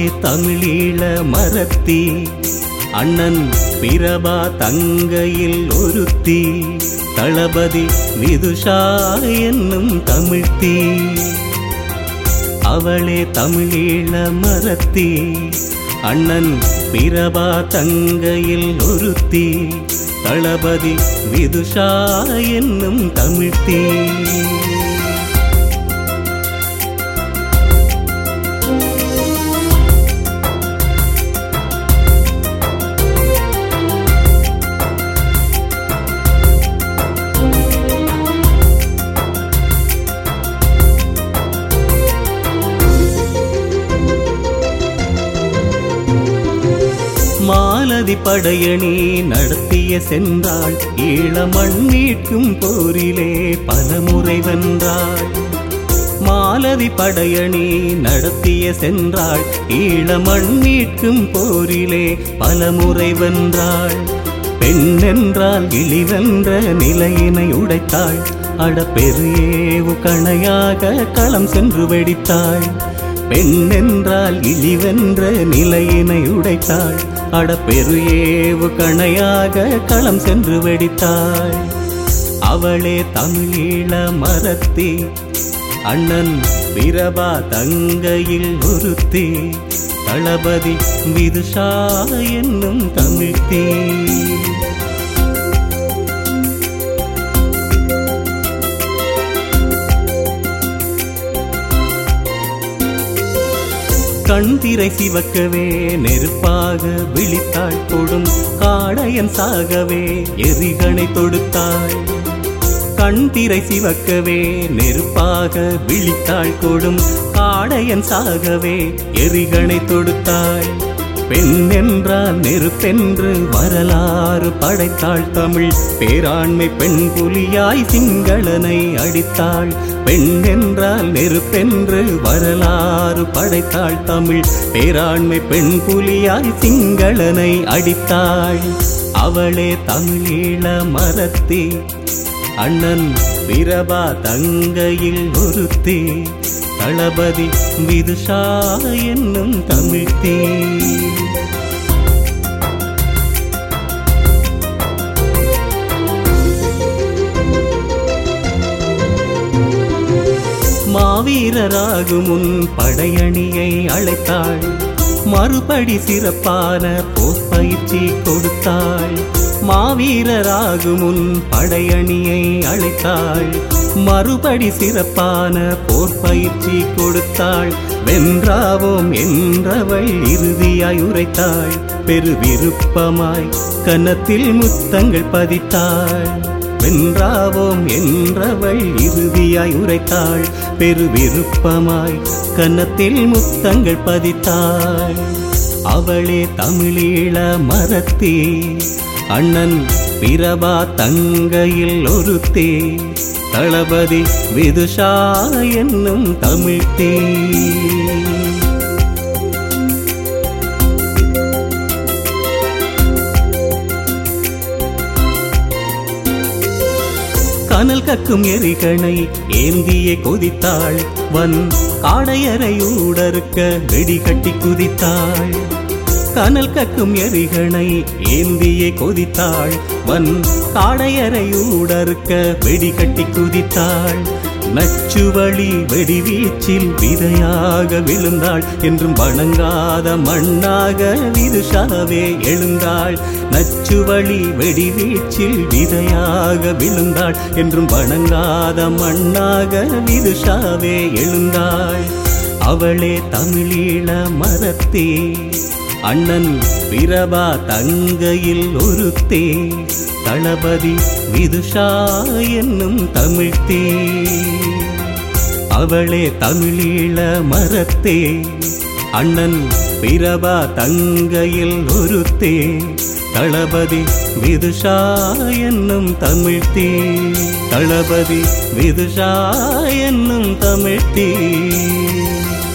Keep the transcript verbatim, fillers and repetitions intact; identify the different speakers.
Speaker 1: தமிழீழ மரத்தி அண்ணன் பிரபா தங்கையில் ஒருத்தி தளபதி விதுஷா என்னும் தமிழ்த்தி. அவளே தமிழீழ மரத்தி அண்ணன் பிரபா தங்கையில் ஒருத்தி தளபதி விதுஷா என்னும் தமிழ்த்தி. மாலதி படையணி நடத்திய சென்றாள் ஈழமண் மீட்கும் போரிலே பலமுறை வென்றாள். மாலதி படையணி நடத்திய சென்றாள் ஈழமண் மீட்கும் போரிலே பலமுறை வென்றாள். பெண் என்றால் இழிவென்ற நிலையினை உடைத்தாள். அட பெரியேவு கணையாக களம் சென்று வெடித்தாள். பெண் என்றால் இழிவென்ற நிலையினை உடைத்தாள். அட பெரியேவு கணையாக களம் சென்று வெடித்தாள். அவளே தமிழீழ மரத்தி அண்ணன் பிரபா தங்கையில் ஒருத்தி தளபதி விதுஷா என்னும் தமிழ்த்தி. கண்திரை சிவக்கவே நெருப்பாக விழித்தாள். கொடும் காடையன் சாகவே எரிகணை தொடுத்தாள். கண்திரை சிவக்கவே நெருப்பாக விழித்தாள். கொடும் காடையன் சாகவே எரிகணை தொடுத்தாள். பெண் என்றால் நெருப்பென்று வரலாறு படைத்தாள். தமிழ் பேராண்மை பெண் புலியாய் சிங்களனை அடித்தாள். பெண் என்றால் நெருப்பென்று வரலாறு படைத்தாள். தமிழ் பேராண்மை பெண் புலியாய் சிங்களனை அடித்தாள். அவளே தமிழீழ மரத்தி அண்ணன் பிரபா தங்கையில் ஒருத்தி தளபதி விதுஷா என்னும் தமிழ்த்தி. மாவீரராகும் முன் படையணியை அழைத்தாள். மறுபடி சிறப்பான போர் பயிற்சி கொடுத்தாள். மாவீரராகும் முன் படையணியை அழைத்தாள். மறுபடி சிறப்பான போர் பயிற்சி கொடுத்தாள். வென்றாவோம் என்றவள் இறுதியாய் உரைத்தாள். பெரு விருப்பமாய் கன்னத்தில் முத்தங்கள் பதித்தாள். வென்றாவோம் என்றவள் இறுதியாய் உரைத்தாள். பெரு விருப்பமாய் கன்னத்தில் முத்தங்கள் பதித்தாள். அவளே தமிழீழ மரத்தி அண்ணன் பிரபா தங்கையில் ஒருத்தி தளபதி விதுஷா என்னும் தமிழ்த்தி. கனல் கக்கும் எரிகணை ஏந்தியே கொதித்தாள். வன் காடையரை ஊடறுக்க வெடிகட்டி குதித்தாள். கனல் கக்கும் எரிகணை ஏந்தியே கொதித்தாள். வன் காடையரை ஊடறுக்க வெடிகட்டி குதித்தாள். நச்சுவழி வெடிவீச்சில் விதையாக விழுந்தாள். என்றும் வணங்காத மண்ணாக விதுஷாவே எழுந்தாள். நச்சுவழி வெடிவீச்சில் விதையாக விழுந்தாள். என்றும் வணங்காத மண்ணாக விதுஷாவே எழுந்தாள். அவளே தமிழீழ மரத்தி அண்ணன் பிரபா தங்கையில் ஒருத்தி தளபதி விதுஷா என்னும் தமிழ்த்தி. அவளே தமிழீழ மரத்தி அண்ணன் பிரபா தங்கையில் ஒருத்தி தளபதி விதுஷா என்னும் தமிழ்த்தி. தளபதி விதுஷா என்னும் தமிழ்த்தி.